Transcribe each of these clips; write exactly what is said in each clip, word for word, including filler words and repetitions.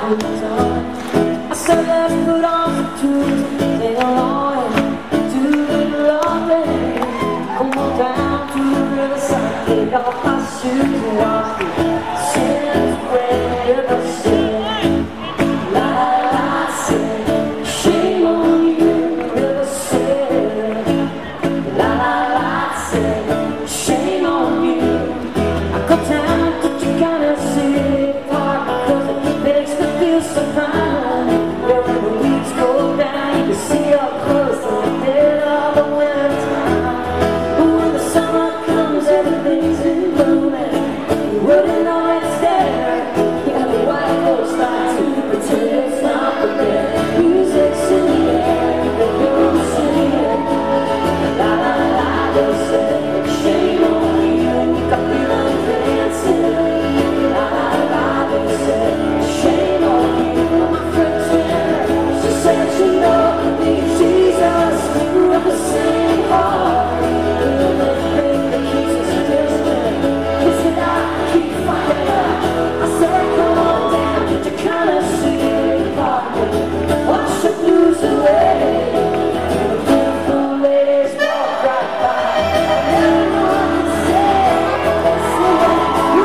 goes on. I said let's put on some tunes, sing along to the loving. Come on down to the riverside, take off my shoes and wash the sins when river sing. La la la, sing, shame on you, river sing. La la la, sing, shame on you. I go down to Chicana City Park because it makes me feel so fine. Where when the leaves go down, you can see up close the dead of the winter time. But when the summer comes, everything's in bloom and you wouldn't know it's there. Yeah, the white folks like to pretend it's not, but their music's in the air. They go singing, la la la, they say, shame on you, you got me on dancing. La la la, they say, shame on you. My friend's there, she said she knows me, Jesus, grew up the same heart. The thing that keeps us distant is that I keep finding her. I said, come on down to Chicana City Park and wash the blues away. The beautiful ladies walk right by, everyone can say, sing, you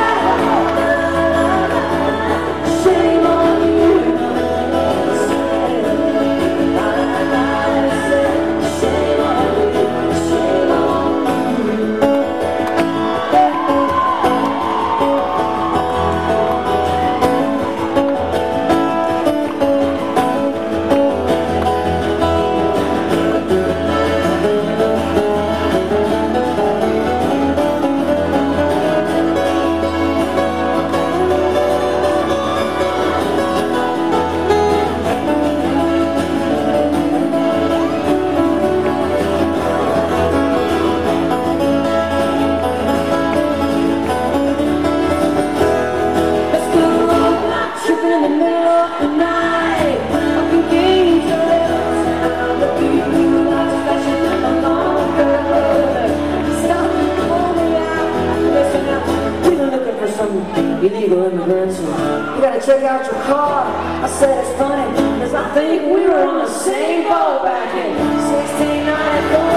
shame on you. La la la, say, shame on you, shame on you. Let's go roadblock tripping in the middle of the night. I can gaze your lips and I'll look at you like flashing in the longer road. Stop and pull me out. Listen up, we've been looking for some illegal immigrants. And you gotta check out your car. I said it's funny, cause I think we were on the same boat back in sixteen ninety-four.